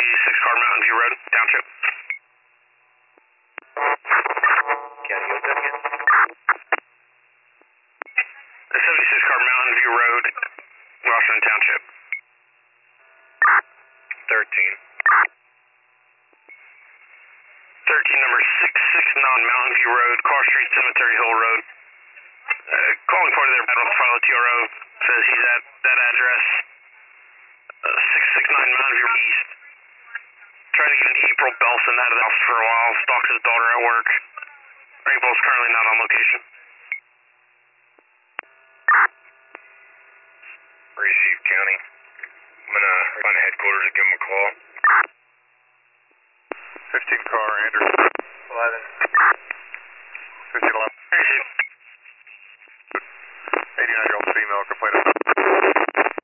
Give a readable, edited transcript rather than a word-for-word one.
76 car Mountain View Road, Township. County, what's that again? The 76 car Mountain View Road, Washington Township. 13. 13, number 669 Mountain View Road, Carr Street, Cemetery Hill Road. Calling part of their battle file TRO says he's at that address, 669 Mountain View East. Trying to get an April Belson out of the house for a while, stalks his daughter at work. April's currently not on location. Received, County. I'm gonna find the headquarters and give them a call. 15 car, Anderson. 11. 1511. Received. 89-year-old female, complaint